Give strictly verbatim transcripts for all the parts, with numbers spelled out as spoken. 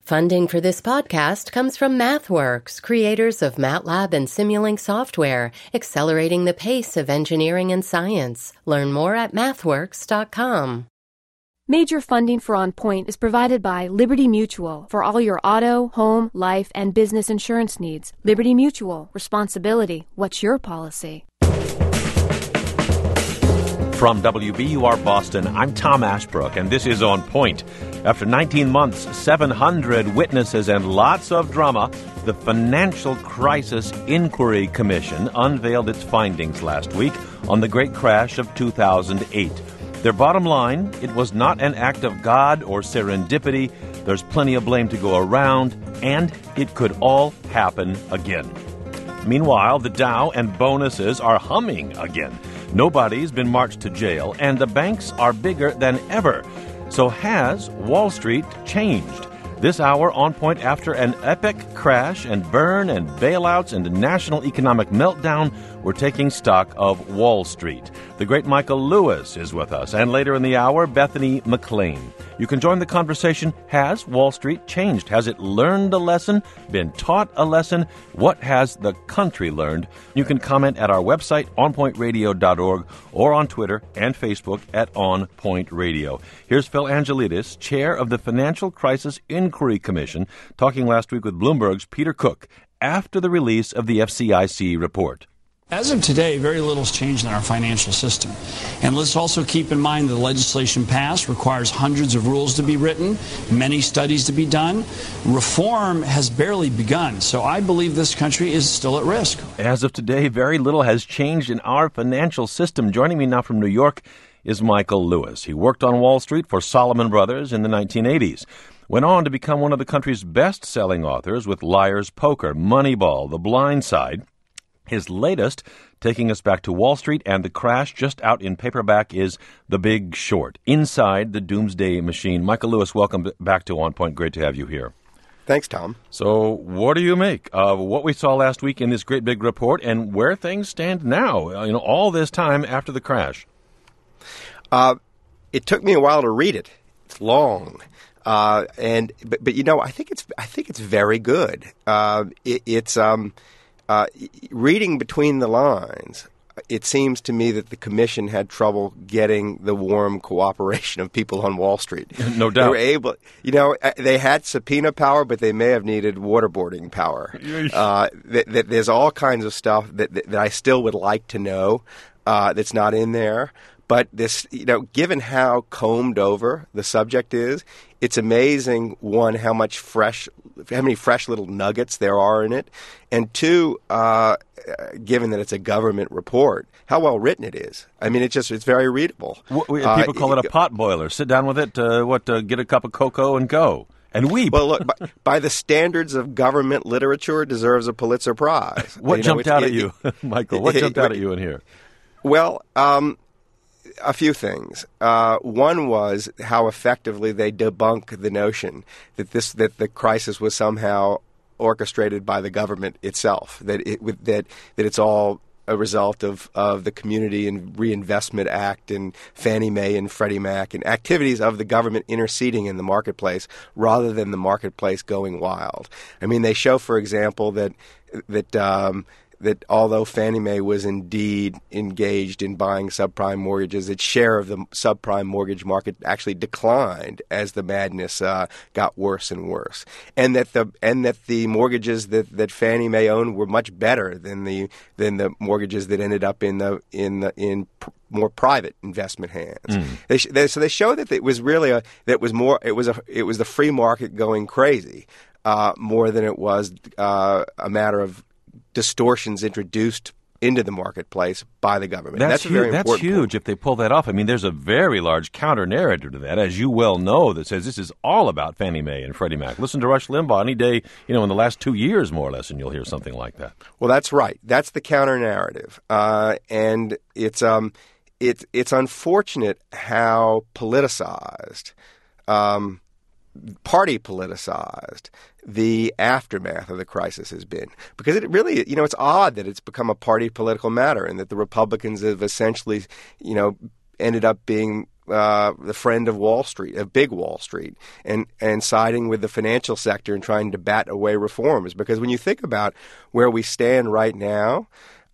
Funding for this podcast comes from MathWorks, creators of MATLAB and Simulink software, accelerating the pace of engineering and science. Learn more at mathworks dot com. Major funding for On Point is provided by Liberty Mutual for all your auto, home, life, and business insurance needs. Liberty Mutual. Responsibility. What's your policy? From W B U R Boston, I'm Tom Ashbrook, and this is On Point. After nineteen months, seven hundred witnesses, and lots of drama, the Financial Crisis Inquiry Commission unveiled its findings last week on the great crash of two thousand eight. Their bottom line, it was not an act of God or serendipity. There's plenty of blame to go around, and it could all happen again. Meanwhile, the Dow and bonuses are humming again. Nobody's been marched to jail, and the banks are bigger than ever. So has Wall Street changed? This hour, On Point, after an epic crash and burn and bailouts and a national economic meltdown, we're taking stock of Wall Street. The great Michael Lewis is with us, and later in the hour, Bethany McLean. You can join the conversation. Has Wall Street changed? Has it learned a lesson? Been taught a lesson? What has the country learned? You can comment at our website, on point radio dot org, or on Twitter and Facebook at On Point Radio. Here's Phil Angelides, chair of the Financial Crisis Inquiry Commission, talking last week with Bloomberg's Peter Cook after the release of the F C I C report. As of today, very little has changed in our financial system. And let's also keep in mind that the legislation passed requires hundreds of rules to be written, many studies to be done. Reform has barely begun, so I believe this country is still at risk. As of today, very little has changed in our financial system. Joining me now from New York is Michael Lewis. He worked on Wall Street for Salomon Brothers in the nineteen eighties. Went on to become one of the country's best-selling authors with Liar's Poker, Moneyball, The Blind Side. His latest, taking us back to Wall Street and the crash just out in paperback, is The Big Short, Inside the Doomsday Machine. Michael Lewis, welcome back to On Point. Great to have you here. Thanks, Tom. So what do you make of what we saw last week in this great big report and where things stand now, you know, all this time after the crash? Uh, it took me a while to read it. It's long. Uh, and but, but, you know, I think it's I think it's very good. Uh, it, it's... um. Uh, reading between the lines, it seems to me that the commission had trouble getting the warm cooperation of people on Wall Street. No doubt. They were able, you know, they had subpoena power, but they may have needed waterboarding power. uh, that, that there's all kinds of stuff that, that, that I still would like to know uh, that's not in there. But this, you know, given how combed over the subject is, it's amazing, one, how much fresh, how many fresh little nuggets there are in it, and two, uh, given that it's a government report, how well written it is. I mean, it's just, it's very readable. What, people uh, call it a pot boiler. Sit down with it, uh, what, uh, get a cup of cocoa and go. And weep. Well, look, by, by the standards of government literature, it deserves a Pulitzer Prize. What you jumped know, out it, at you, it, Michael? What it, jumped it, out at you in here? Well, um... a few things. Uh, one was how effectively they debunk the notion that this that the crisis was somehow orchestrated by the government itself. That it that that it's all a result of, of the Community and Reinvestment Act and Fannie Mae and Freddie Mac and activities of the government interceding in the marketplace rather than the marketplace going wild. I mean, they show, for example, that that. Um, that although Fannie Mae was indeed engaged in buying subprime mortgages, its share of the subprime mortgage market actually declined as the madness uh, got worse and worse, and that the and that the mortgages that, that Fannie Mae owned were much better than the than the mortgages that ended up in the in the, in pr- more private investment hands. Mm. They, sh- they, so they show that it was really a that was more it was a it was the free market going crazy uh, more than it was uh, a matter of distortions introduced into the marketplace by the government. That's, that's huge. a very That's important huge point. If they pull that off. I mean, there's a very large counter-narrative to that, as you well know, that says this is all about Fannie Mae and Freddie Mac. Listen to Rush Limbaugh any day, you know, in the last two years, more or less, and you'll hear something like that. Well, that's right. That's the counter-narrative. Uh, and it's um, it's it's unfortunate how politicized, um, party politicized, the aftermath of the crisis has been. Because it really, you know, it's odd that it's become a party political matter and that the Republicans have essentially, you know, ended up being uh, the friend of Wall Street, of big Wall Street, and, and siding with the financial sector and trying to bat away reforms. Because when you think about where we stand right now,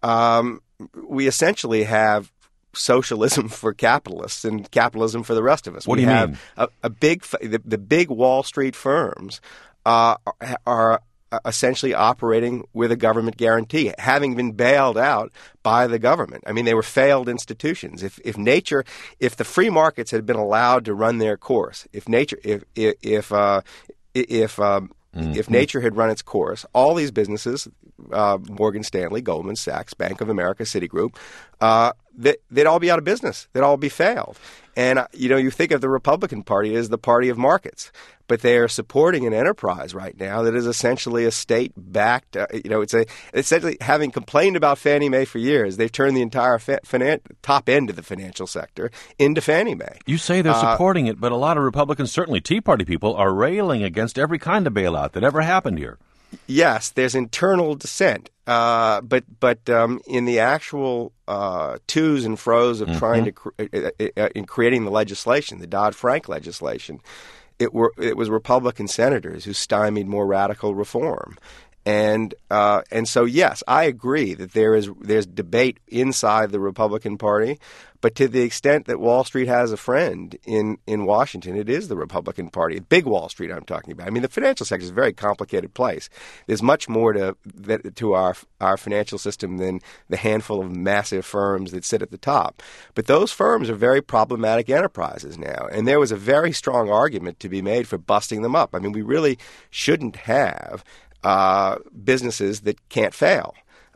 um, we essentially have socialism for capitalists and capitalism for the rest of us. What we do you have mean? A, a big, the, the big Wall Street firms uh, are essentially operating with a government guarantee, having been bailed out by the government. I mean, they were failed institutions. If if nature, if the free markets had been allowed to run their course, if nature, if if if uh, if um, Mm-hmm. If nature had run its course, all these businesses, uh, Morgan Stanley, Goldman Sachs, Bank of America, Citigroup, uh, they, they'd all be out of business. They'd all be failed. And, uh, you know, you think of the Republican Party as the party of markets, but they are supporting an enterprise right now that is essentially a state-backed, uh, you know, it's a essentially having complained about Fannie Mae for years, they've turned the entire fa- finan- top end of the financial sector into Fannie Mae. You say they're uh, supporting it, but a lot of Republicans, certainly Tea Party people, are railing against every kind of bailout that ever happened here. Yes, there's internal dissent, uh, but but um, in the actual uh, twos and fro's of mm-hmm. trying to cre- uh, uh, in creating the legislation, the Dodd-Frank legislation, it were it was Republican senators who stymied more radical reform, and uh, and so yes, I agree that there is there's debate inside the Republican Party. But to the extent that Wall Street has a friend in, in Washington, it is the Republican Party. Big Wall Street I'm talking about. I mean, the financial sector is a very complicated place. There's much more to that, to our our financial system than the handful of massive firms that sit at the top. But those firms are very problematic enterprises now. And there was a very strong argument to be made for busting them up. I mean, we really shouldn't have uh, businesses that can't fail.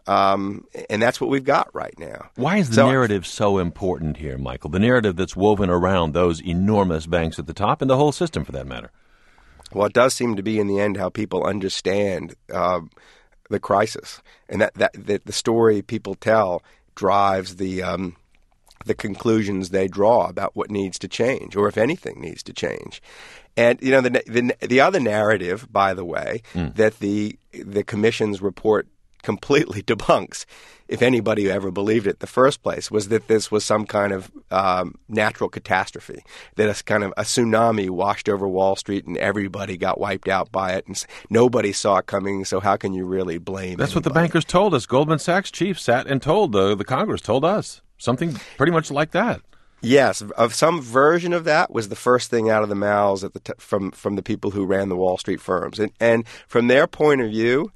Um, and that's what we've got right now. Why is the so, narrative so important here, Michael? The narrative that's woven around those enormous banks at the top and the whole system, for that matter. Well, it does seem to be, in the end, how people understand uh, the crisis. And that, that, that the story people tell drives the um, the conclusions they draw about what needs to change, or if anything needs to change. And, you know, the the, the other narrative, by the way, mm. that the the Commission's report completely debunks, if anybody ever believed it in the first place, was that this was some kind of um, natural catastrophe, that a kind of a tsunami washed over Wall Street and everybody got wiped out by it, and nobody saw it coming, so how can you really blame That's anybody? What the bankers told us. Goldman Sachs chief sat and told the, the Congress, told us, something pretty much like that. Yes, of some version of that was the first thing out of the mouths at the t- from, from the people who ran the Wall Street firms. And, and from their point of view,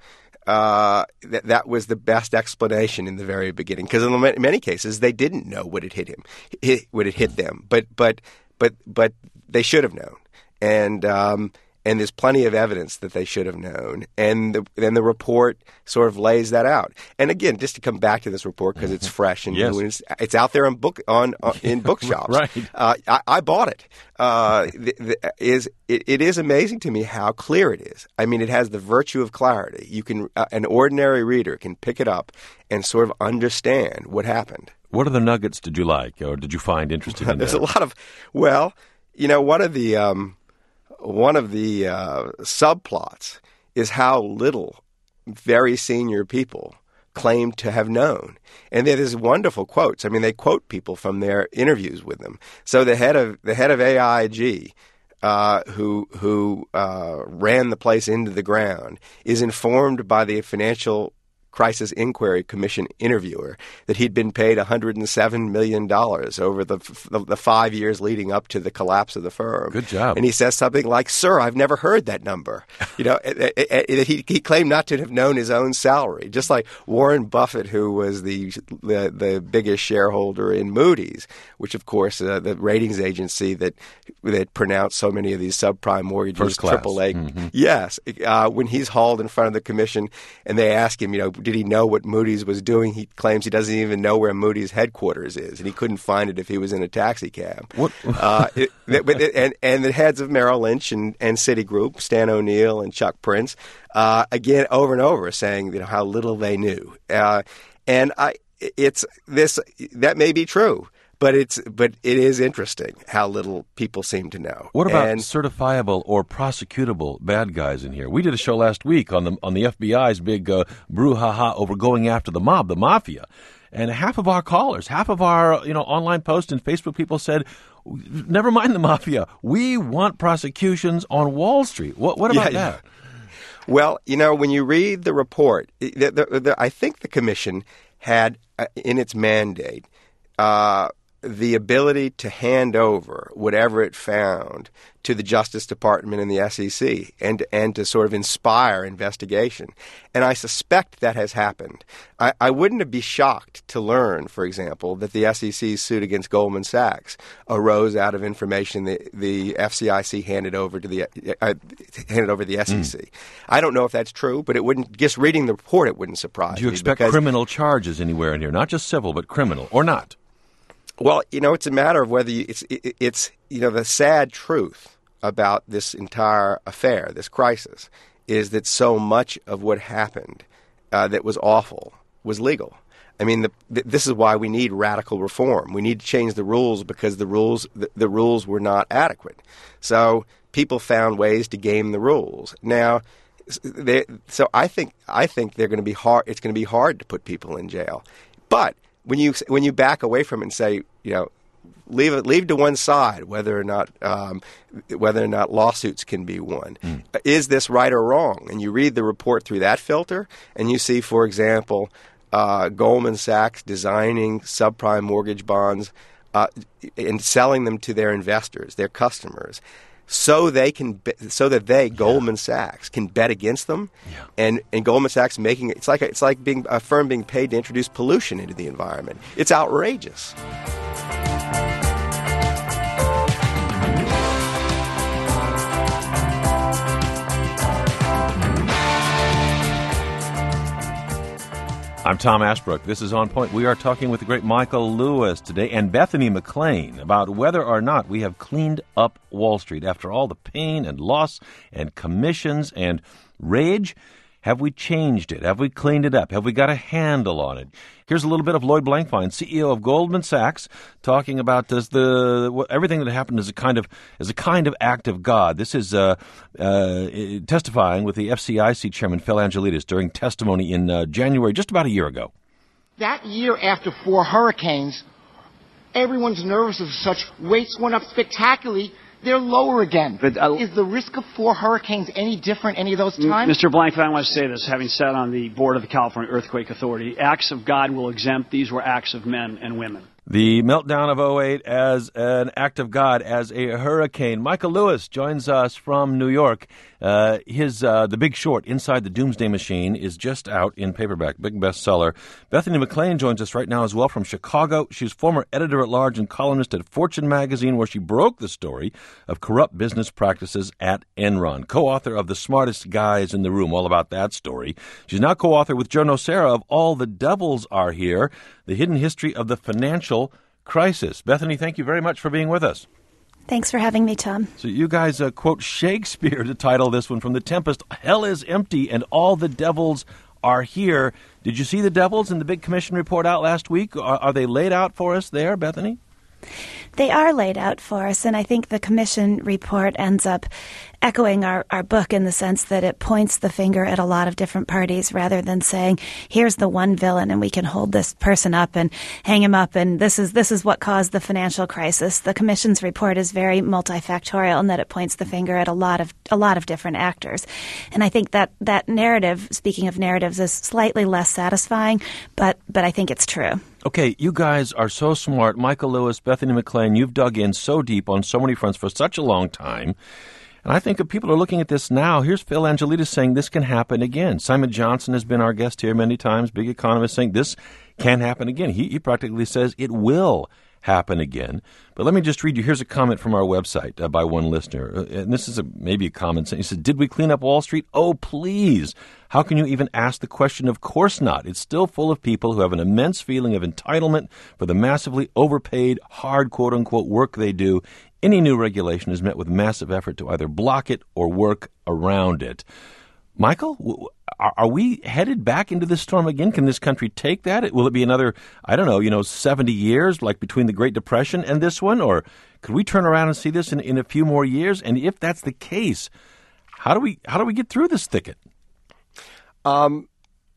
Uh, that that was the best explanation in the very beginning, because in many cases they didn't know what had hit him, hit, what had hit them, but but but but they should have known, and um, and there's plenty of evidence that they should have known, and the, then the report sort of lays that out. And again, just to come back to this report because it's fresh and yes. new, and it's, it's out there in book on, on in bookshops. Right, uh, I, I bought it. Uh, the, the, is it, it is amazing to me how clear it is. I mean, it has the virtue of clarity. You can uh, an ordinary reader can pick it up and sort of understand what happened. What other nuggets did you like, or did you find interesting? In There's that? a lot of well, you know, one of the um, one of the uh, subplots is how little very senior people claim to have known. And there's wonderful quotes. I mean, they quote people from their interviews with them. So the head of the head of A I G, uh, who who uh, ran the place into the ground, is informed by the Financial Crisis Inquiry Commission interviewer that he'd been paid one hundred seven million dollars over the, the the five years leading up to the collapse of the firm. Good job. And he says something like, "Sir, I've never heard that number." You know, it, it, it, he, he claimed not to have known his own salary, just like Warren Buffett, who was the the, the biggest shareholder in Moody's, which, of course, uh, the ratings agency that that pronounced so many of these subprime mortgages, First class. triple A. Mm-hmm. Yes. Uh, when he's hauled in front of the commission and they ask him, you know, did he know what Moody's was doing? He claims he doesn't even know where Moody's headquarters is, and he couldn't find it if he was in a taxi cab. What? uh, it, it, and, and the heads of Merrill Lynch and, and Citigroup, Stan O'Neill and Chuck Prince, uh, again over and over saying, you know, how little they knew. Uh, and I, it's this that may be true. But it's but it is interesting how little people seem to know. What about and, certifiable or prosecutable bad guys in here? We did a show last week on the on the F B I's big uh, brouhaha over going after the mob, the mafia. And half of our callers, half of our you know online posts and Facebook people said, never mind the mafia. We want prosecutions on Wall Street. What, what about yeah, that? Well, you know, when you read the report, the, the, the, I think the commission had uh, in its mandate uh, the ability to hand over whatever it found to the Justice Department and the S E C and, and to sort of inspire investigation. And I suspect that has happened. I, I wouldn't be shocked to learn, for example, that the S E C's suit against Goldman Sachs arose out of information the, the F C I C handed over to the uh, handed over to the S E C. Mm. I don't know if that's true, but it wouldn't. Just reading the report, it wouldn't surprise me. Do you expect criminal charges anywhere in here, not just civil, but criminal, or not? Well, you know, it's a matter of whether you, it's it, it's you know the sad truth about this entire affair, this crisis, is that so much of what happened uh, that was awful was legal. I mean, the, th- this is why we need radical reform. We need to change the rules because the rules the, the rules were not adequate. So people found ways to game the rules. Now, they, so I think I think they're going to be hard. It's going to be hard to put people in jail, but when you when you back away from it and say, you know, leave it leave to one side whether or not um, whether or not lawsuits can be won. Mm. Is this right or wrong? And you read the report through that filter, and you see, for example, uh, Goldman Sachs designing subprime mortgage bonds uh, and selling them to their investors, their customers, so they can, be, so that they, yeah. Goldman Sachs, can bet against them, yeah. and, and Goldman Sachs making it. It's like a, it's like being a firm being paid to introduce pollution into the environment. It's outrageous. I'm Tom Ashbrook. This is On Point. We are talking with the great Michael Lewis today and Bethany McLean about whether or not we have cleaned up Wall Street. After all the pain and loss and commissions and rage, have we changed it? Have we cleaned it up? Have we got a handle on it? Here's a little bit of Lloyd Blankfein, C E O of Goldman Sachs, talking about does the everything that happened is a kind of is a kind of act of God. This is uh, uh, testifying with the F C I C chairman Phil Angelides during testimony in uh, January, just about a year ago. That year after four hurricanes, everyone's nervous as such. Weights went up spectacularly. They're lower again. But, uh, is the risk of four hurricanes any different any of those times? Mister Blankfein, I want to say this, having sat on the board of the California Earthquake Authority, acts of God will exempt. These were acts of men and women. The meltdown of oh eight as an act of God, as a hurricane. Michael Lewis joins us from New York. Uh, his uh, The Big Short, Inside the Doomsday Machine, is just out in paperback, big bestseller. Bethany McLean joins us right now as well from Chicago. She's former editor-at-large and columnist at Fortune magazine, where she broke the story of corrupt business practices at Enron. Co-author of The Smartest Guys in the Room, all about that story. She's now co-author with Joe Nocera of All the Devils Are Here, The Hidden History of the Financial Crisis. Bethany, thank you very much for being with us. Thanks for having me, Tom. So you guys uh, quote Shakespeare to title this one from The Tempest. Hell is empty and all the devils are here. Did you see the devils in the big commission report out last week? Are, are they laid out for us there, Bethany? They are laid out for us, and I think the commission report ends up echoing our, our book in the sense that it points the finger at a lot of different parties rather than saying, here's the one villain and we can hold this person up and hang him up and this is this is what caused the financial crisis. The commission's report is very multifactorial in that it points the finger at a lot of a lot of different actors. And I think that that narrative, speaking of narratives, is slightly less satisfying, but but I think it's true. Okay, you guys are so smart. Michael Lewis, Bethany McLean, you've dug in so deep on so many fronts for such a long time. And I think if people are looking at this now, here's Phil Angelides saying this can happen again. Simon Johnson has been our guest here many times, big economist, saying this can happen again. He, he practically says it will happen again. But let me just read you. Here's a comment from our website uh, by one listener. Uh, and this is a, maybe a comment. He said, did we clean up Wall Street? Oh, please. How can you even ask the question? Of course not. It's still full of people who have an immense feeling of entitlement for the massively overpaid, hard, quote-unquote, work they do. Any new regulation is met with massive effort to either block it or work around it. Michael, are we headed back into this storm again? Can this country take that? Will it be another, I don't know, you know, seventy years, like between the Great Depression and this one? Or could we turn around and see this in, in a few more years? And if that's the case, how do we how do we get through this thicket? Um,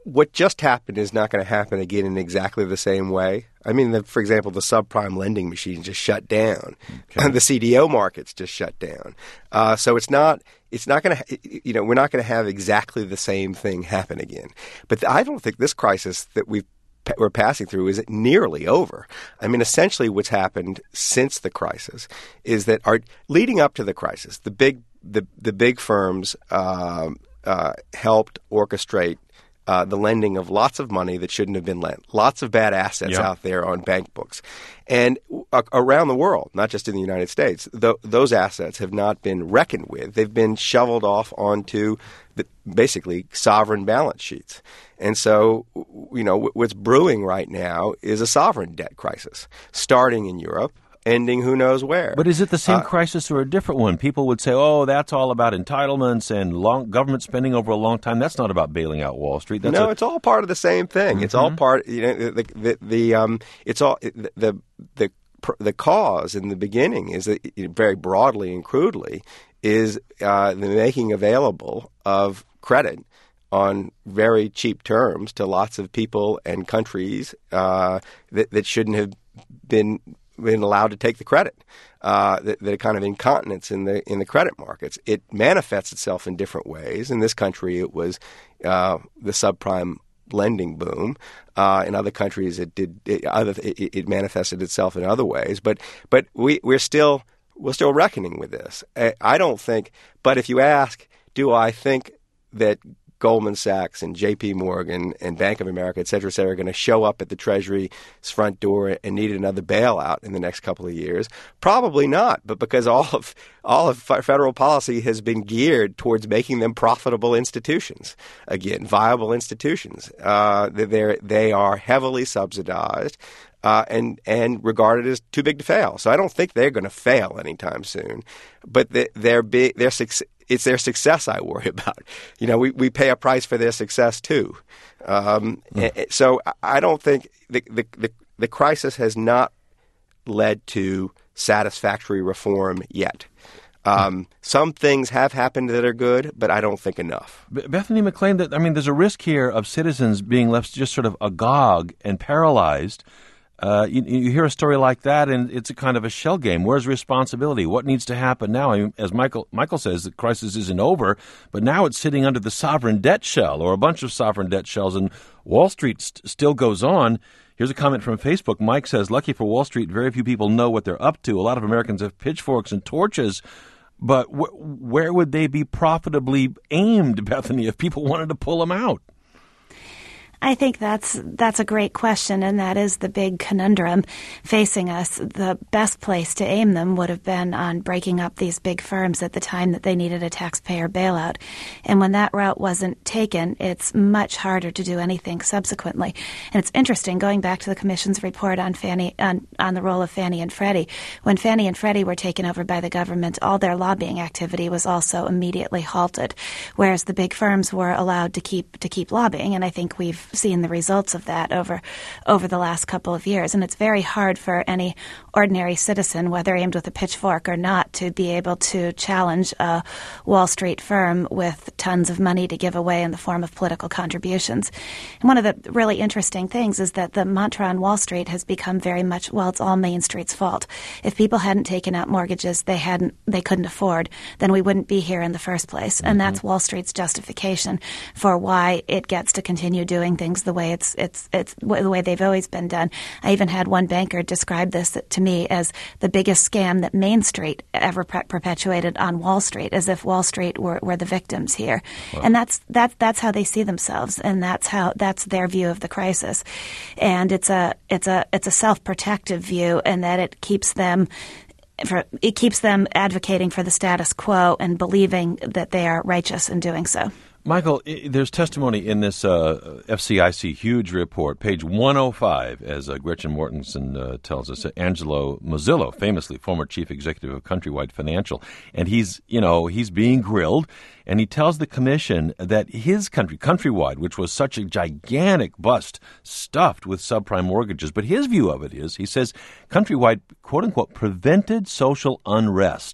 what just happened is not going to happen again in exactly the same way. I mean, the, for example, the subprime lending machine just shut down. Okay. The C D O markets just shut down. Uh, so it's not it's not going to you know we're not going to have exactly the same thing happen again. But I don't think this crisis that we've we're passing through is nearly over. I mean, essentially, what's happened since the crisis is that our leading up to the crisis, the big the the big firms uh, uh, helped orchestrate Uh, the lending of lots of money that shouldn't have been lent, lots of bad assets yep. out there on bank books. And uh, around the world, not just in the United States, th- those assets have not been reckoned with. They've been shoveled off onto the, basically sovereign balance sheets. And so, you know, w- what's brewing right now is a sovereign debt crisis, starting in Europe, ending who knows where. But is it the same uh, crisis or a different one? People would say, oh, that's all about entitlements and long government spending over a long time. That's not about bailing out Wall Street. That's no, a- it's all part of the same thing. Mm-hmm. It's all part, you know, the, the, the um, it's all, the, the, the, the cause in the beginning is, that, very broadly and crudely, is uh, the making available of credit on very cheap terms to lots of people and countries uh, that, that shouldn't have been been allowed to take the credit. Uh, the, the kind of incontinence in the in the credit markets. It manifests itself in different ways. In this country, it was uh, the subprime lending boom. Uh, in other countries, it did it, other it, it manifested itself in other ways. But but we we're still we're still reckoning with this. I, I don't think. But if you ask, do I think that Goldman Sachs and J P Morgan and Bank of America, et cetera, et cetera, are going to show up at the Treasury's front door and need another bailout in the next couple of years? Probably not, but because all of all of federal policy has been geared towards making them profitable institutions, again, viable institutions. Uh, they're, they are heavily subsidized uh, and and regarded as too big to fail. So I don't think they're going to fail anytime soon, but they, they're big, they're success. It's their success I worry about. You know, we, we pay a price for their success too. Um, mm. So I don't think the, the the the crisis has not led to satisfactory reform yet. Um, mm. Some things have happened that are good, but I don't think enough. Bethany McLean, that I mean, there's a risk here of citizens being left just sort of agog and paralyzed. Uh, you, you hear a story like that, and it's a kind of a shell game. Where's responsibility? What needs to happen now? I mean, as Michael Michael says, the crisis isn't over, but now it's sitting under the sovereign debt shell or a bunch of sovereign debt shells, and Wall Street st- still goes on. Here's a comment from Facebook. Mike says, lucky for Wall Street, very few people know what they're up to. A lot of Americans have pitchforks and torches, but wh- where would they be profitably aimed, Bethany, if people wanted to pull them out? I think that's that's a great question, and that is the big conundrum facing us. The best place to aim them would have been on breaking up these big firms at the time that they needed a taxpayer bailout. And when that route wasn't taken, it's much harder to do anything subsequently. And it's interesting, going back to the Commission's report on Fannie on, on the role of Fannie and Freddie. When Fannie and Freddie were taken over by the government, all their lobbying activity was also immediately halted, whereas the big firms were allowed to keep to keep lobbying. And I think we've seen the results of that over over the last couple of years. And it's very hard for any ordinary citizen, whether aimed with a pitchfork or not, to be able to challenge a Wall Street firm with tons of money to give away in the form of political contributions. And one of the really interesting things is that the mantra on Wall Street has become very much, well, it's all Main Street's fault. If people hadn't taken out mortgages they hadn't they couldn't afford, then we wouldn't be here in the first place. Mm-hmm. And that's Wall Street's justification for why it gets to continue doing things the way it's it's it's the way they've always been done. I even had one banker describe this to me as the biggest scam that Main Street ever pre- perpetuated on Wall Street, as if Wall Street were, were the victims here. Wow. And that's that's that's how they see themselves, and that's how that's their view of the crisis. And it's a it's a it's a self-protective view, and that it keeps them for it keeps them advocating for the status quo and believing that they are righteous in doing so. Michael, there's testimony in this uh, F C I C huge report, page one oh five, as uh, Gretchen Mortensen uh, tells us. Angelo Mozillo, famously former chief executive of Countrywide Financial, and he's, you know, he's being grilled, and he tells the commission that his country, Countrywide, which was such a gigantic bust, stuffed with subprime mortgages, but his view of it is, he says, Countrywide, quote unquote, prevented social unrest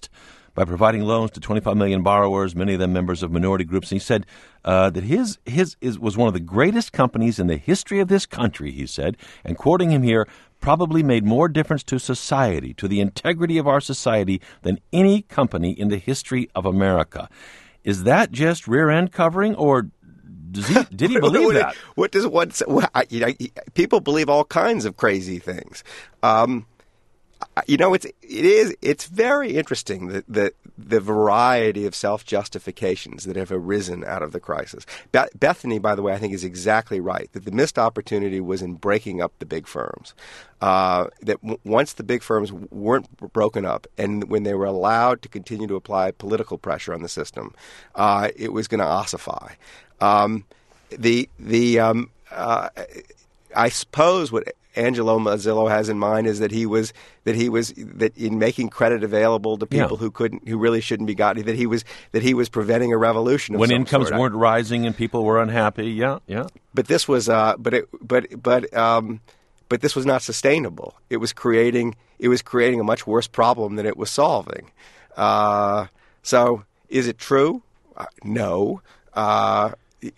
by providing loans to twenty-five million borrowers, many of them members of minority groups. And he said uh, that his his is, was one of the greatest companies in the history of this country, he said, and quoting him here, probably made more difference to society, to the integrity of our society, than any company in the history of America. Is that just rear-end covering, or does he, did he believe what, that? What does one say? Well, I, you know, people believe all kinds of crazy things. Um, you know, it's it is it's very interesting that the the variety of self-justifications that have arisen out of the crisis. Be- Bethany, by the way, I think is exactly right that the missed opportunity was in breaking up the big firms. Uh, that w- once the big firms weren't broken up, and when they were allowed to continue to apply political pressure on the system, uh, it was going to ossify. Um, the the um, uh, I suppose what Angelo Mozilo has in mind is that he was that he was that in making credit available to people yeah. who couldn't, who really shouldn't be gotten, that he was that he was preventing a revolution of when some incomes sort. weren't rising and people were unhappy. Yeah, yeah. But this was, uh, but it, but but um, but this was not sustainable. It was creating it was creating a much worse problem than it was solving. Uh, so, is it true? Uh, no. Uh,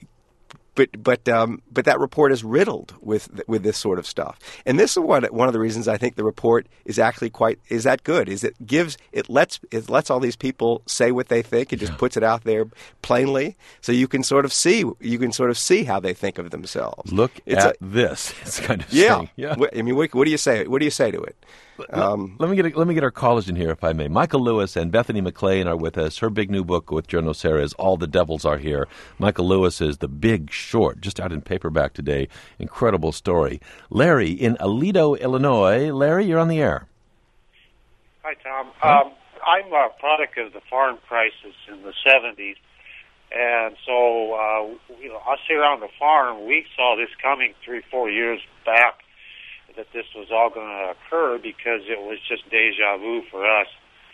But but um, but that report is riddled with with this sort of stuff, and this is one one of the reasons I think the report is actually quite is that good. Is it gives it lets it lets all these people say what they think. It just yeah. puts it out there plainly, so you can sort of see you can sort of see how they think of themselves. Look it's at a, this. It's kind of yeah. saying, yeah. I mean, what, what do you say? What do you say to it? Um, let me get a, let me get our callers in here, if I may. Michael Lewis and Bethany McLean are with us. Her big new book with Joe Nocera is All the Devils Are Here. Michael Lewis is The Big Short, just out in paperback today. Incredible story. Larry in Aledo, Illinois. Larry, you're on the air. Hi, Tom. Huh? Um, I'm a product of the farm crisis in the seventies, and so uh, you know, us here on the farm, we saw this coming three, four years back, that this was all going to occur because it was just deja vu for us.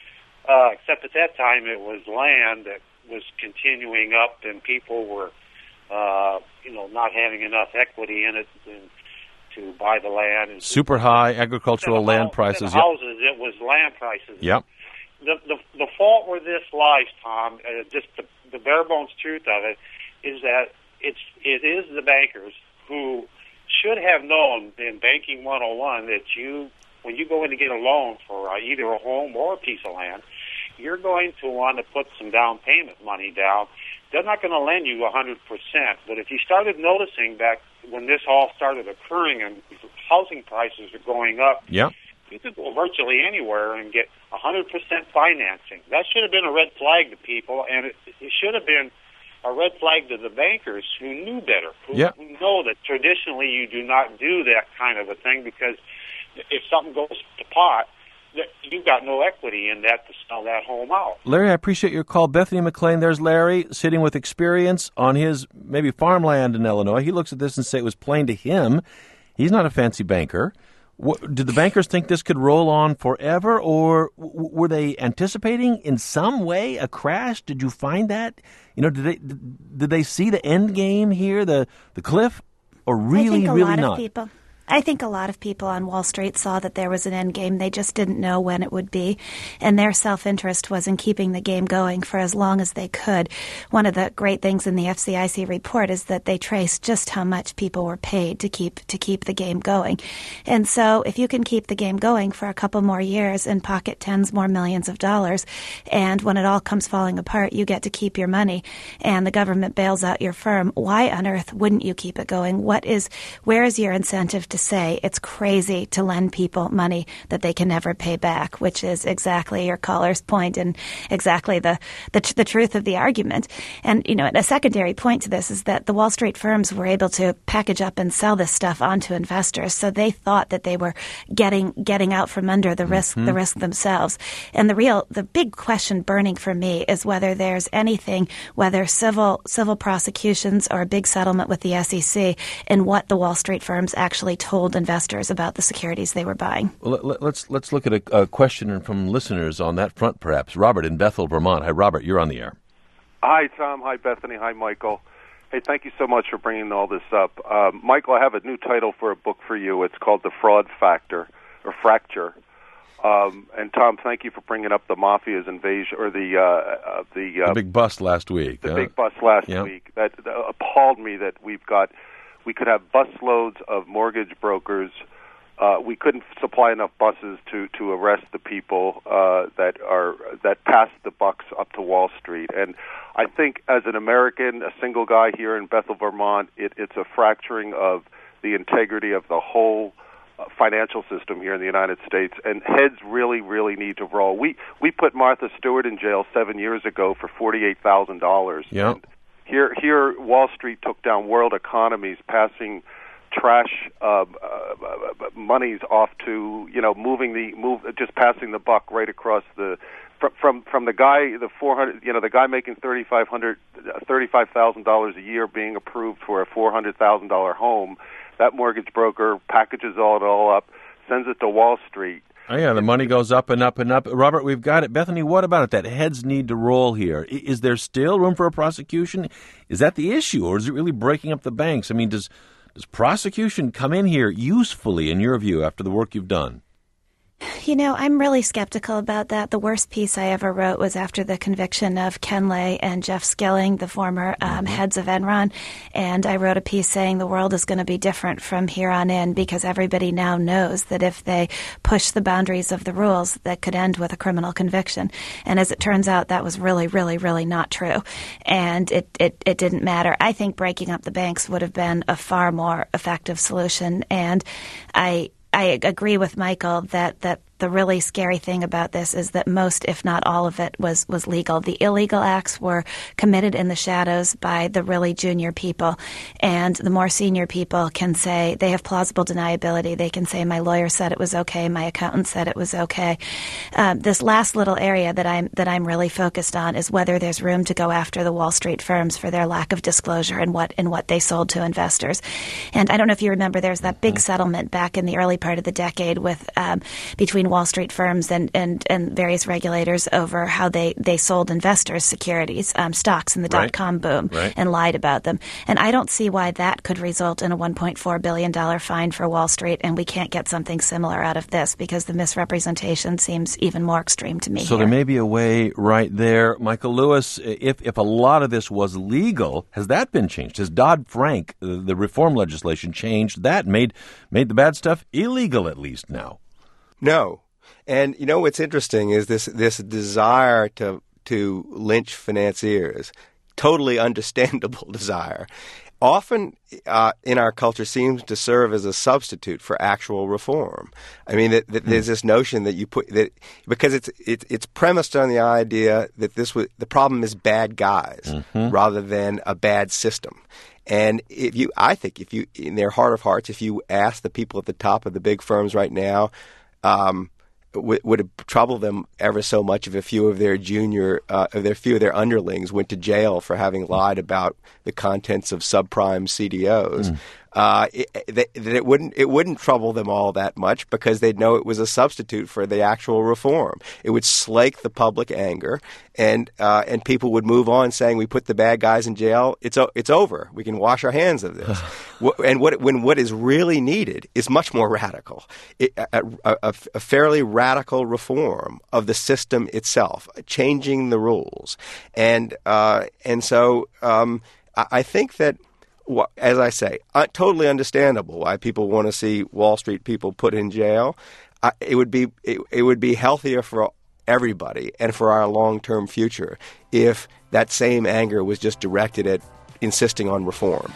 Uh, except at that time it was land that was continuing up and people were, uh, you know, not having enough equity in it and, to buy the land. And super high agricultural land prices. Yep. Houses, it was land prices. Yep. The, the, the fault where this lies, Tom, uh, just the, the bare bones truth of it, is that it's, it is the bankers who should have known in Banking one oh one that you, when you go in to get a loan for uh, either a home or a piece of land, you're going to want to put some down payment money down. They're not going to lend you one hundred percent. But if you started noticing back when this all started occurring and housing prices are going up, yeah. you could go virtually anywhere and get one hundred percent financing. That should have been a red flag to people, and it, it should have been a red flag to the bankers who knew better, who, yeah. who know that traditionally you do not do that kind of a thing because if something goes to pot, that you've got no equity in that to sell that home out. Larry, I appreciate your call. Bethany McLean, there's Larry sitting with experience on his maybe farmland in Illinois. He looks at this and say it was plain to him. He's not a fancy banker. What, did the bankers think this could roll on forever, or w- were they anticipating in some way a crash? Did you find that? You know, did they did they see the end game here, the the cliff, or really, I think a really lot not? Of people. I think a lot of people on Wall Street saw that there was an end game. They just didn't know when it would be. And their self-interest was in keeping the game going for as long as they could. One of the great things in the F C I C report is that they traced just how much people were paid to keep to keep the game going. And so if you can keep the game going for a couple more years and pocket tens more millions of dollars, and when it all comes falling apart, you get to keep your money and the government bails out your firm, why on earth wouldn't you keep it going? What is, where is your incentive to say it's crazy to lend people money that they can never pay back, which is exactly your caller's point and exactly the, the the truth of the argument. And, you know, a secondary point to this is that the Wall Street firms were able to package up and sell this stuff onto investors. So they thought that they were getting getting out from under the risk, mm-hmm. the risk themselves. And the real, the big question burning for me is whether there's anything, whether civil civil prosecutions or a big settlement with the S E C, in what the Wall Street firms actually told investors about the securities they were buying. Well, let's let's look at a, a question from listeners on that front, perhaps. Robert in Bethel, Vermont. Hi, Robert. You're on the air. Hi, Tom. Hi, Bethany. Hi, Michael. Hey, thank you so much for bringing all this up. Uh, Michael, I have a new title for a book for you. It's called The Fraud Factor, or Fracture. Um, and Tom, thank you for bringing up the mafia's invasion or the uh, uh, the, uh, the big bust last week. The huh? big bust last yep. week that, that appalled me. That we've got, we could have busloads of mortgage brokers. Uh, we couldn't supply enough buses to, to arrest the people uh, that are that pass the bucks up to Wall Street. And I think, as an American, a single guy here in Bethel, Vermont, it, it's a fracturing of the integrity of the whole uh, financial system here in the United States. And heads really, really need to roll. We we put Martha Stewart in jail seven years ago for forty-eight thousand dollars. Yeah. Here, here, Wall Street took down world economies, passing trash uh, uh, monies off to, you know, moving the move, just passing the buck right across the from from, from the guy the four hundred, you know, the guy making thirty five hundred, thirty five thousand dollars a year being approved for a four hundred thousand dollar home. That mortgage broker packages all it all up, sends it to Wall Street. Oh, yeah, the money goes up and up and up. Robert, we've got it. Bethany, what about it? That heads need to roll here. Is there still room for a prosecution? Is that the issue, or is it really breaking up the banks? I mean, does does prosecution come in here usefully, in your view, after the work you've done? You know, I'm really skeptical about that. The worst piece I ever wrote was after the conviction of Ken Lay and Jeff Skilling, the former um, mm-hmm. heads of Enron. And I wrote a piece saying the world is going to be different from here on in because everybody now knows that if they push the boundaries of the rules, that could end with a criminal conviction. And as it turns out, that was really, really, really not true. And it, it, it didn't matter. I think breaking up the banks would have been a far more effective solution. And I I agree with Michael that, that the really scary thing about this is that most, if not all of it, was, was legal. The illegal acts were committed in the shadows by the really junior people. And the more senior people can say they have plausible deniability. They can say, my lawyer said it was okay. My accountant said it was okay. Um, this last little area that I'm, that I'm really focused on is whether there's room to go after the Wall Street firms for their lack of disclosure and what, and what they sold to investors. And I don't know if you remember, there was that big settlement back in the early part of the decade with, um, between Wall Street firms and, and, and various regulators over how they, they sold investors securities, um, stocks in the right. dot-com boom right. and lied about them. And I don't see why that could result in a one point four billion dollars fine for Wall Street, and we can't get something similar out of this because the misrepresentation seems even more extreme to me So here. There may be a way right there. Michael Lewis, if, if a lot of this was legal, has that been changed? Has Dodd-Frank, the, the reform legislation, changed that, made made the bad stuff illegal at least now? No. And you know what's interesting is this this desire to to lynch financiers, totally understandable desire, often uh, in our culture seems to serve as a substitute for actual reform. I mean, that, that there's this notion that you put that because it's it, it's premised on the idea that this was the problem is bad guys mm-hmm. rather than a bad system. And if you, I think, if you in their heart of hearts, if you ask the people at the top of the big firms right now. Um, Would, would it trouble them ever so much if a few of their junior, uh, if their few of their underlings went to jail for having lied about the contents of subprime C D Os? Mm. Uh, it, that, that it wouldn't it wouldn't trouble them all that much because they'd know it was a substitute for the actual reform. It would slake the public anger, and uh, and people would move on saying, "We put the bad guys in jail. It's it's over. We can wash our hands of this." And what when what is really needed is much more radical, it, a, a, a fairly radical reform of the system itself, changing the rules, and uh, and so um, I, I think that. As I say, uh, totally understandable why people want to see Wall Street people put in jail. Uh, it would be it, it would be healthier for everybody and for our long-term future if that same anger was just directed at insisting on reform.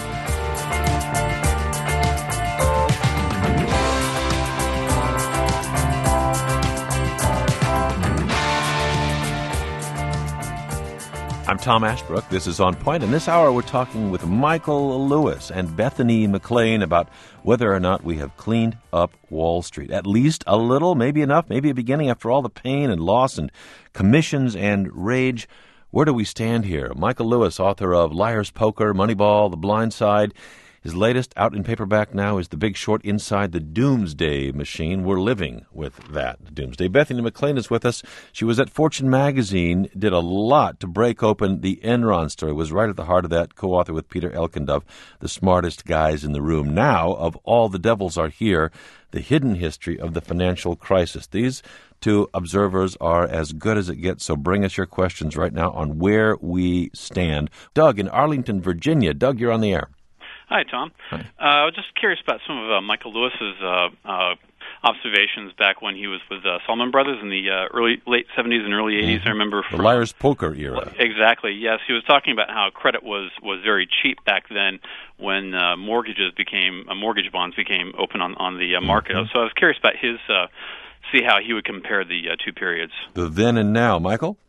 I'm Tom Ashbrook. This is On Point, and this hour we're talking with Michael Lewis and Bethany McLean about whether or not we have cleaned up Wall Street. At least a little, maybe enough, maybe a beginning after all the pain and loss and commissions and rage. Where do we stand here? Michael Lewis, author of Liar's Poker, Moneyball, The Blind Side, His latest, out in paperback now, is The Big Short: Inside the Doomsday Machine. We're living with that doomsday. Bethany McLean is with us. She was at Fortune magazine, did a lot to break open the Enron story, was right at the heart of that, co-author with Peter Elkindorf, the smartest guys in the room. Now, of All the Devils Are Here, the hidden history of the financial crisis. These two observers are as good as it gets, so bring us your questions right now on where we stand. Doug in Arlington, Virginia. Doug, you're on the air. Hi, Tom. Hi. Uh, I was just curious about some of uh, Michael Lewis's uh, uh, observations back when he was with uh, Salomon Brothers in the uh, early, late seventies and early eighties. Mm-hmm. I remember the from, Liar's Poker era. Exactly. Yes, he was talking about how credit was, was very cheap back then when uh, mortgages became uh, mortgage bonds became open on on the uh, market. Mm-hmm. So I was curious about his uh, see how he would compare the uh, two periods. The then and now, Michael.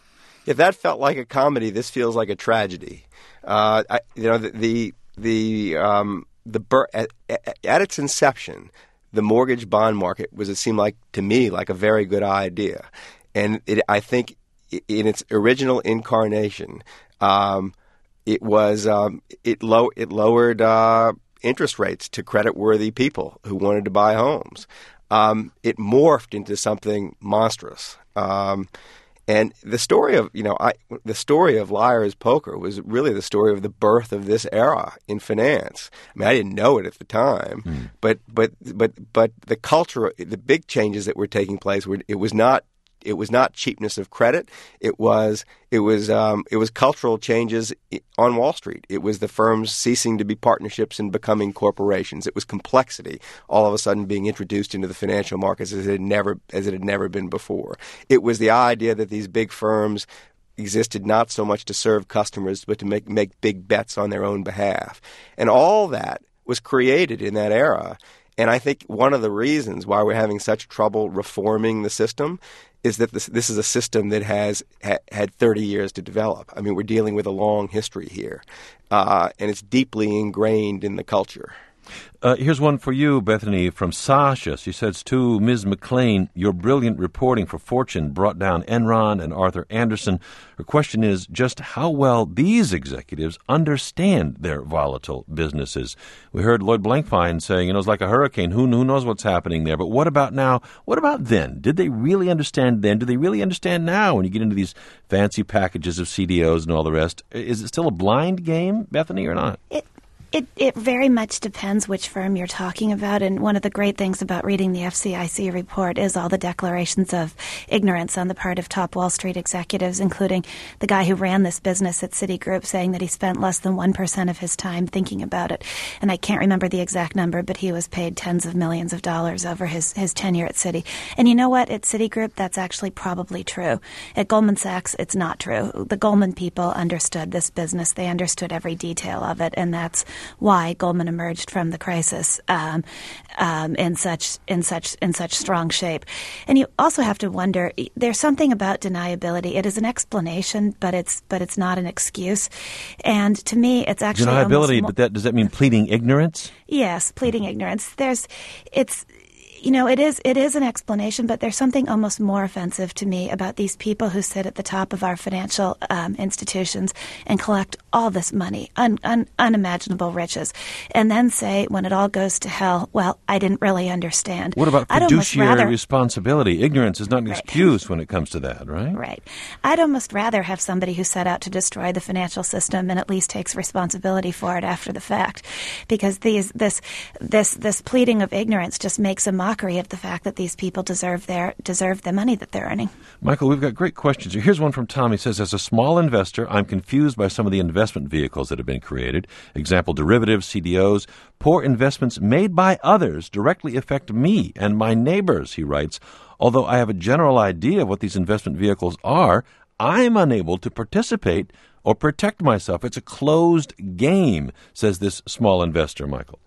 If that felt like a comedy, this feels like a tragedy. Uh, I, you know the. the The um, the at, at its inception, the mortgage bond market was, it seemed like to me, like a very good idea, and it, I think in its original incarnation, um, it was um, it low it lowered uh, interest rates to credit-worthy people who wanted to buy homes. Um, it morphed into something monstrous. Um, And the story of, you know, I, the story of Liar's Poker was really the story of the birth of this era in finance. I mean, I didn't know it at the time, mm. but but but but the culture, the big changes that were taking place were, it was not it was not cheapness of credit. It was it was um, it was cultural changes on Wall Street. It was the firms ceasing to be partnerships and becoming corporations. It was complexity all of a sudden being introduced into the financial markets as it had never as it had never been before. It was the idea that these big firms existed not so much to serve customers but to make make big bets on their own behalf. And all that was created in that era. And I think one of the reasons why we're having such trouble reforming the system is that this, this is a system that has ha, had thirty years to develop. I mean, we're dealing with a long history here, uh, and it's deeply ingrained in the culture. Uh, here's one for you, Bethany, from Sasha. She says, to Miz McLean, your brilliant reporting for Fortune brought down Enron and Arthur Andersen. Her question is just how well these executives understand their volatile businesses. We heard Lloyd Blankfein saying, you know, it's like a hurricane. Who, who knows what's happening there? But what about now? What about then? Did they really understand then? Do they really understand now when you get into these fancy packages of C D Os and all the rest? Is it still a blind game, Bethany, or not? It- It it very much depends which firm you're talking about, and one of the great things about reading the F C I C report is all the declarations of ignorance on the part of top Wall Street executives, including the guy who ran this business at Citigroup saying that he spent less than one percent of his time thinking about it. And I can't remember the exact number, but he was paid tens of millions of dollars over his, his tenure at Citi. And you know what? At Citigroup, that's actually probably true. At Goldman Sachs, it's not true. The Goldman people understood this business. They understood every detail of it, and that's why Goldman emerged from the crisis um, um, in such in such in such strong shape. And you also have to wonder, there's something about deniability. It is an explanation, but it's but it's not an excuse. And to me, it's actually deniability. Mo- but that does that mean pleading ignorance? Yes, pleading ignorance. There's it's. You know, it is it is an explanation, but there's something almost more offensive to me about these people who sit at the top of our financial um, institutions and collect all this money, un, un, unimaginable riches, and then say, when it all goes to hell, well, I didn't really understand. What about I'd fiduciary rather, responsibility? Ignorance is not an right. excuse when it comes to that, right? Right. I'd almost rather have somebody who set out to destroy the financial system and at least takes responsibility for it after the fact, because these this this this pleading of ignorance just makes a mockery of the fact that these people deserve their deserve the money that they're earning. Michael, we've got great questions. Here's one from Tom. He says, as a small investor, I'm confused by some of the investment vehicles that have been created. Example, derivatives, C D Os. Poor investments made by others directly affect me and my neighbors, he writes. Although I have a general idea of what these investment vehicles are, I'm unable to participate or protect myself. It's a closed game, says this small investor, Michael.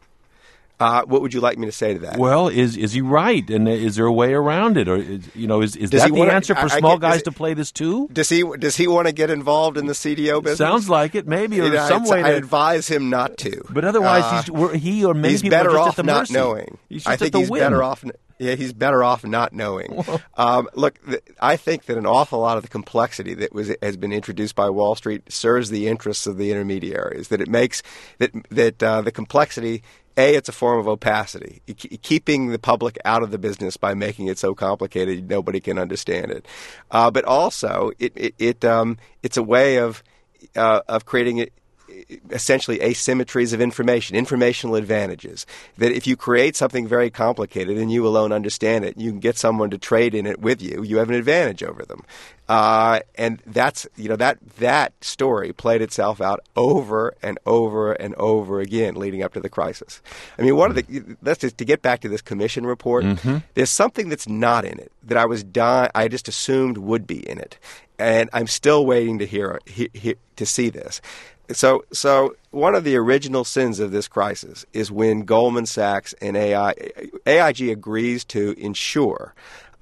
Uh, what would you like me to say to that? Well, is is he right, and is there a way around it, or is, you know, is is does that the wanna, answer for I, small I get, guys it, to play this too? Does he does he want to get involved in the C D O business? Sounds like it, maybe, or you know, some way. I to, advise him not to. But otherwise, uh, he's, he or many he's people better are just off at the not mercy. knowing. He's I just think at the he's whim. better off. Yeah, he's better off not knowing. um, look, th- I think that an awful lot of the complexity that was has been introduced by Wall Street serves the interests of the intermediaries. That it makes that that uh, the complexity. A, it's a form of opacity, keeping the public out of the business by making it so complicated nobody can understand it. Uh, but also, it it, it um, it's a way of uh, of creating it. Essentially asymmetries of information, informational advantages, that if you create something very complicated and you alone understand it, you can get someone to trade in it with you, you have an advantage over them. Uh, and that's, you know, that that story played itself out over and over and over again leading up to the crisis. I mean, one of the, let's just, to get back to this commission report, mm-hmm. there's something that's not in it that I was dying, I just assumed would be in it. And I'm still waiting to hear, hear, hear to see this. So, so one of the original sins of this crisis is when Goldman Sachs and A I, A I G agrees to insure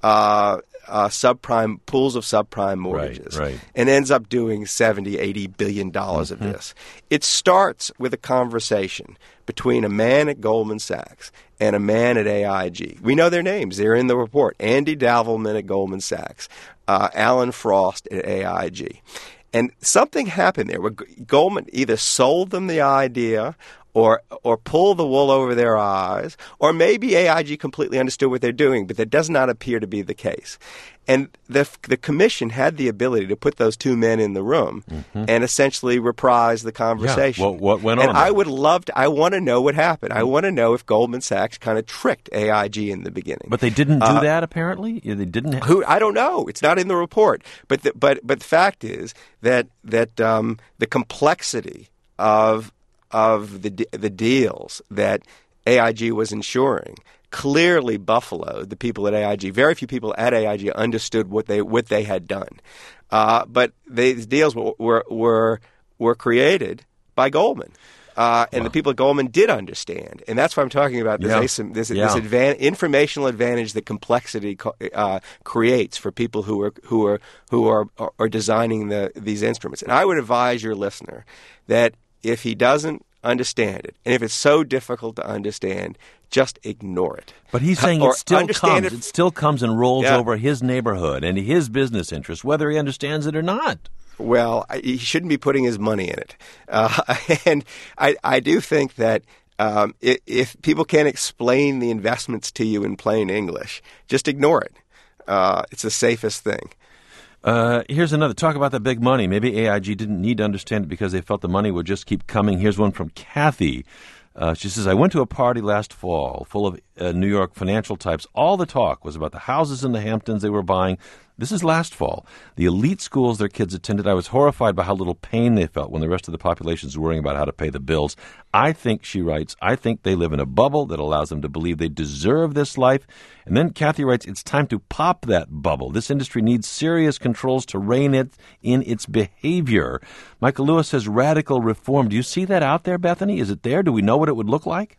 uh, uh, subprime pools of subprime mortgages, right, right. and ends up doing seventy, eighty billion dollars mm-hmm. of this. It starts with a conversation between a man at Goldman Sachs and a man at A I G. We know their names; they're in the report. Andy Davelman at Goldman Sachs, uh, Alan Frost at A I G. And something happened there where Goldman either sold them the idea or or pulled the wool over their eyes, or maybe A I G completely understood what they're doing, but that does not appear to be the case. And the the commission had the ability to put those two men in the room mm-hmm. and essentially reprise the conversation. Yeah. Well, what went on? And I would love to – I want to know what happened. I want to know if Goldman Sachs kind of tricked A I G in the beginning. But they didn't do uh, that, apparently? They didn't have- who I don't know. It's not in the report. But the, but but the fact is that that um, the complexity of of the the deals that A I G was insuring clearly buffaloed the people at A I G. Very few people at A I G understood what they what they had done, uh, but these deals were were were, were created by Goldman. Uh, and wow. the people at Goldman did understand, and that's what I'm talking about. This, yeah. asymm- this, yeah. this advan- informational advantage that complexity co- uh, creates for people who are who are who are are designing the these instruments. And I would advise your listener that if he doesn't understand it, and if it's so difficult to understand, just ignore it. But he's saying it still comes. It, it still comes and rolls yeah. over his neighborhood and his business interests, whether he understands it or not. Well, I, he shouldn't be putting his money in it. Uh, and I, I do think that um, if, if people can't explain the investments to you in plain English, just ignore it. Uh, it's the safest thing. Uh, here's another. Talk about the big money. Maybe A I G didn't need to understand it because they felt the money would just keep coming. Here's one from Kathy. Uh, she says, I went to a party last fall full of uh, New York financial types. All the talk was about the houses in the Hamptons they were buying. This is last fall. The elite schools their kids attended, I was horrified by how little pain they felt when the rest of the population is worrying about how to pay the bills. I think, she writes, I think they live in a bubble that allows them to believe they deserve this life. And then Kathy writes, it's time to pop that bubble. This industry needs serious controls to rein it in its behavior. Michael Lewis says radical reform. Do you see that out there, Bethany? Is it there? Do we know what it would look like?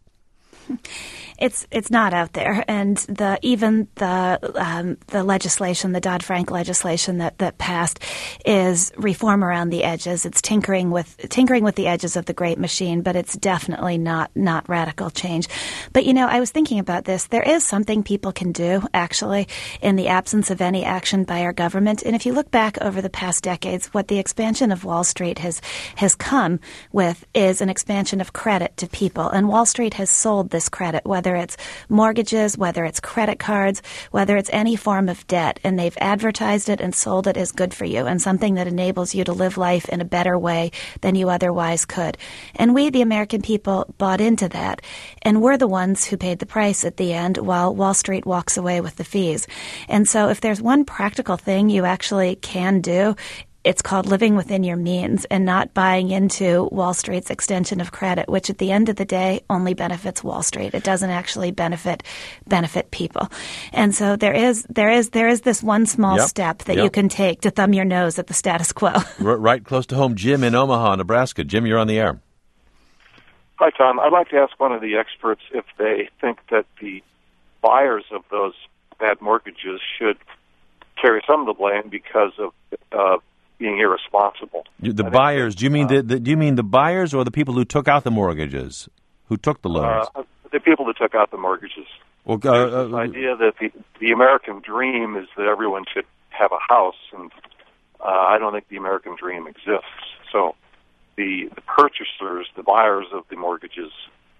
It's it's not out there, and the even the um, the legislation, the Dodd-Frank legislation that, that passed, is reform around the edges. It's tinkering with tinkering with the edges of the great machine, but it's definitely not not radical change. But you know, I was thinking about this. There is something people can do actually in the absence of any action by our government. And if you look back over the past decades, what the expansion of Wall Street has has come with is an expansion of credit to people, and Wall Street has sold this credit, whether it's mortgages, whether it's credit cards, whether it's any form of debt, and they've advertised it and sold it as good for you and something that enables you to live life in a better way than you otherwise could. And we, the American people, bought into that, and we're the ones who paid the price at the end while Wall Street walks away with the fees. And so if there's one practical thing you actually can do, it's called living within your means and not buying into Wall Street's extension of credit, which at the end of the day only benefits Wall Street. It doesn't actually benefit benefit people. And so there is there is there is this one small yep. step that yep. you can take to thumb your nose at the status quo. Right close to home, Jim in Omaha, Nebraska. Jim, you're on the air. Hi, Tom. I'd like to ask one of the experts if they think that the buyers of those bad mortgages should carry some of the blame because of uh, being irresponsible. The I buyers? Do you mean uh, the, the do you mean the buyers or the people who took out the mortgages, who took the loans? Uh, the people who took out the mortgages. Well, uh, uh, this idea that the, the American dream is that everyone should have a house, and uh, I don't think the American dream exists. So the, the purchasers, the buyers of the mortgages,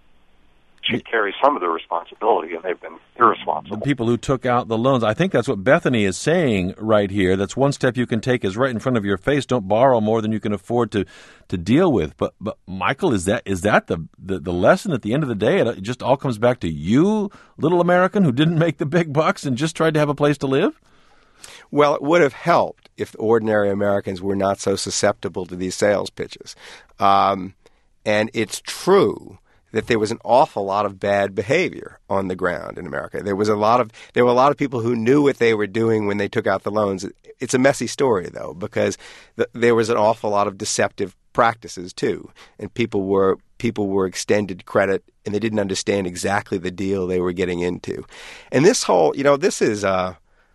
should carry some of the responsibility, and they've been irresponsible. The people who took out the loans. I think that's what Bethany is saying right here. That's one step you can take is right in front of your face. Don't borrow more than you can afford to, to deal with. But, but Michael, is that is that the, the, the lesson at the end of the day? It just all comes back to you, little American, who didn't make the big bucks and just tried to have a place to live? Well, it would have helped if ordinary Americans were not so susceptible to these sales pitches. Um, and it's true that there was an awful lot of bad behavior on the ground in America. There was a lot of there were a lot of people who knew what they were doing when they took out the loans. It's a messy story, though, because the, there was an awful lot of deceptive practices too, and people were people were extended credit, and they didn't understand exactly the deal they were getting into. And this whole, you know, this is uh,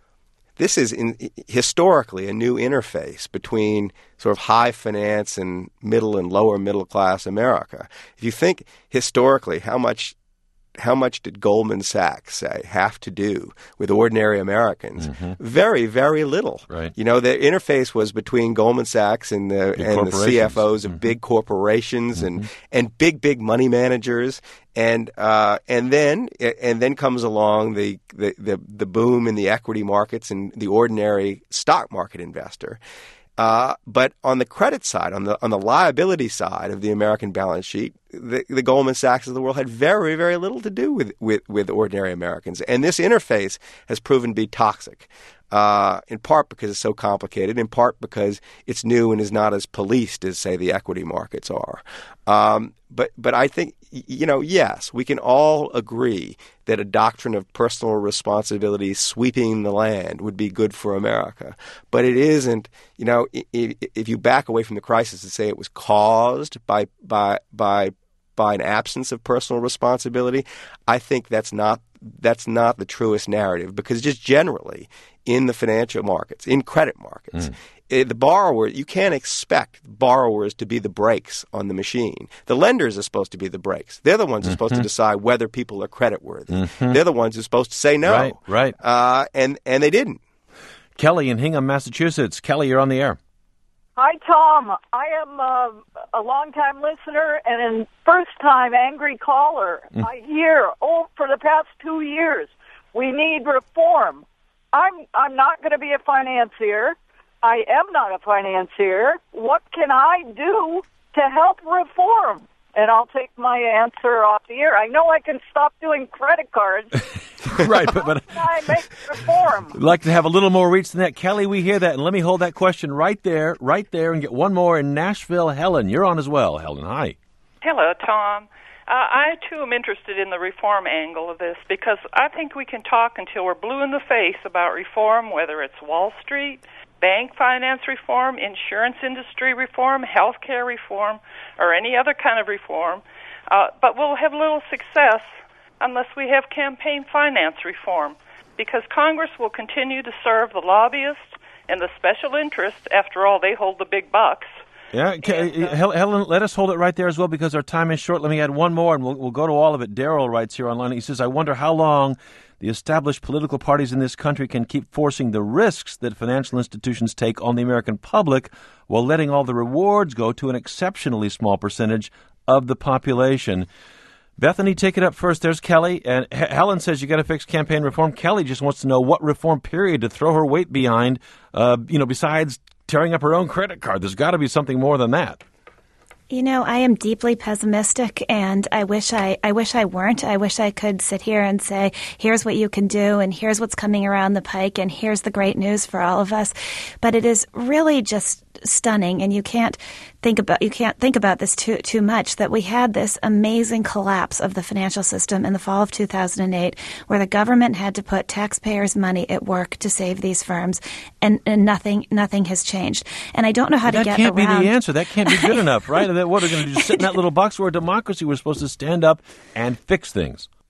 this is in, historically a new interface between sort of high finance and middle and lower middle class America. If you think historically, how much how much did Goldman Sachs, say, have to do with ordinary Americans? Mm-hmm. Very, very little. Right. You know, the interface was between Goldman Sachs and the big and the C F Os of mm-hmm. big corporations mm-hmm. and, and big, big money managers. And uh, and then and then comes along the, the, the, the boom in the equity markets and the ordinary stock market investor. Uh, but on the credit side, on the on the liability side of the American balance sheet, the, the Goldman Sachs of the world had very, very little to do with, with, with ordinary Americans. And this interface has proven to be toxic, uh, in part because it's so complicated, in part because it's new and is not as policed as, say, the equity markets are. Um, but but I think, you know, yes, we can all agree that a doctrine of personal responsibility sweeping the land would be good for America. But it isn't, you know, if, if you back away from the crisis and say it was caused by by by by an absence of personal responsibility, I think that's not that's not the truest narrative, because just generally in the financial markets, in credit markets, mm. it, the borrower, you can't expect borrowers to be the brakes on the machine. The lenders are supposed to be the brakes. They're the ones who are supposed mm-hmm. to decide whether people are creditworthy. Mm-hmm. They're the ones who are supposed to say no. Right, right. Uh, and, and they didn't. Kelly in Hingham, Massachusetts. Kelly, you're on the air. Hi, Tom. I am uh, a long-time listener and a first-time angry caller. Mm. I hear, oh, for the past two years, we need reform. I'm I'm not going to be a financier. I am not a financier. What can I do to help reform? And I'll take my answer off the air. I know I can stop doing credit cards. Right, but, but I make reform. I'd like to have a little more reach than that. Kelly, we hear that, and let me hold that question right there, right there, and get one more in Nashville. Helen, you're on as well. Helen, hi. Hello, Tom. Uh, I, too, am interested in the reform angle of this, because I think we can talk until we're blue in the face about reform, whether it's Wall Street, bank finance reform, insurance industry reform, healthcare reform, or any other kind of reform. Uh, but we'll have little success unless we have campaign finance reform, because Congress will continue to serve the lobbyists and the special interests. After all, they hold the big bucks. Yeah, and, uh, Helen, let us hold it right there as well, because our time is short. Let me add one more, and we'll, we'll go to all of it. Daryl writes here online. He says, I wonder how long the established political parties in this country can keep forcing the risks that financial institutions take on the American public while letting all the rewards go to an exceptionally small percentage of the population. Bethany, take it up first. There's Kelly. And H- Helen says you got to fix campaign reform. Kelly just wants to know what reform period to throw her weight behind, uh, you know, besides tearing up her own credit card. There's got to be something more than that. You know, I am deeply pessimistic, and I wish I, I wish I weren't. I wish I could sit here and say, here's what you can do, and here's what's coming around the pike, and here's the great news for all of us. But it is really just stunning, and you can't think about you can't think about this too too much, that we had this amazing collapse of the financial system in the fall of two thousand eight, where the government had to put taxpayers' money at work to save these firms, and, and nothing nothing has changed. And I don't know how but to get around. That can't be the answer. That can't be good enough, right? What are we going to do? Sit in that little box? We're a democracy. We're supposed to stand up and fix things.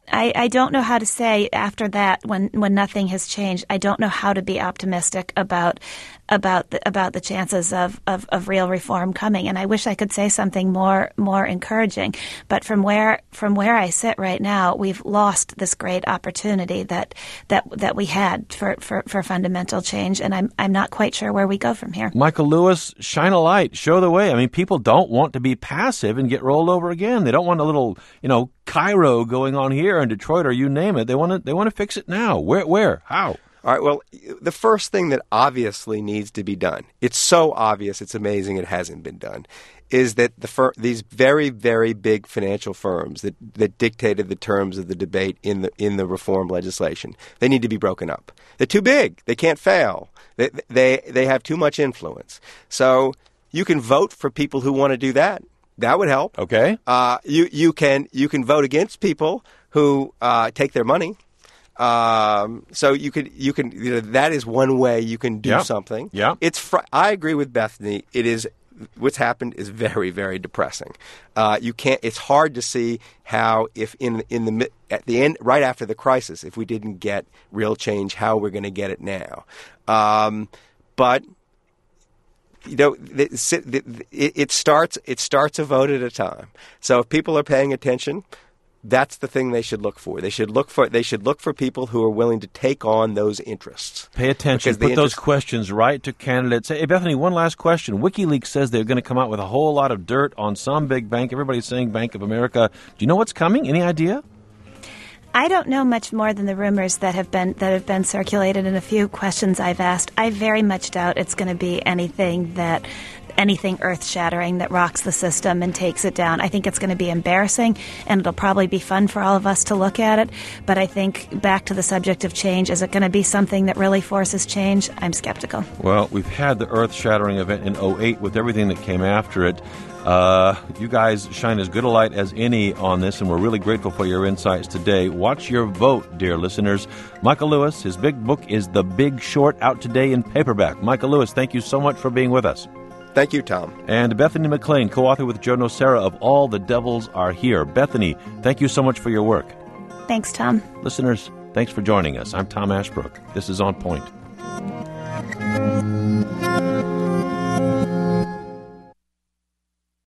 I, I don't know how to say after that, when, when nothing has changed, I don't know how to be optimistic about about the, about the chances of, of, of real reform coming. And I wish I could say something more more encouraging. But from where from where I sit right now, we've lost this great opportunity that that that we had for, for, for fundamental change. And I'm I'm not quite sure where we go from here. Michael Lewis, shine a light, show the way. I mean, people don't want to be passive and get rolled over again. They don't want a little, you know, Cairo going on here in Detroit or you name it. They want to they want to fix it now. Where where how? All right, well, the first thing that obviously needs to be done, it's so obvious, it's amazing it hasn't been done, is that the fir- these very, very big financial firms that, that dictated the terms of the debate in the in the reform legislation, they need to be broken up. They're too big. They can't fail. They they, they have too much influence. So you can vote for people who want to do that. That would help. Okay. Uh, you, you, can, you can vote against people who uh, take their money. Um, so you could, you can, you know, that is one way you can do yep. something. Yeah. It's, fr- I agree with Bethany. It is, what's happened is very, very depressing. Uh, you can't, it's hard to see how if in, in the, at the end, right after the crisis, if we didn't get real change, how we're going to get it now. Um, but, you know, it, it starts, it starts a vote at a time. So if people are paying attention, that's the thing they should look for. They should look for they should look for people who are willing to take on those interests. Pay attention. Put those questions right to candidates. Hey, Bethany, one last question. WikiLeaks says they're going to come out with a whole lot of dirt on some big bank. Everybody's saying Bank of America. Do you know what's coming? Any idea? I don't know much more than the rumors that have been that have been circulated and a few questions I've asked. I very much doubt it's going to be anything that anything earth-shattering that rocks the system and takes it down. I think it's going to be embarrassing, and it'll probably be fun for all of us to look at it. But I think back to the subject of change, is it going to be something that really forces change? I'm skeptical. Well, we've had the earth-shattering event in oh eight with everything that came after it. Uh, you guys shine as good a light as any on this, and we're really grateful for your insights today. Watch your vote, dear listeners. Michael Lewis, his big book is The Big Short, out today in paperback. Michael Lewis, thank you so much for being with us. Thank you, Tom. And Bethany McLean, co-author with Joe Nocera of All the Devils Are Here. Bethany, thank you so much for your work. Thanks, Tom. Listeners, thanks for joining us. I'm Tom Ashbrook. This is On Point.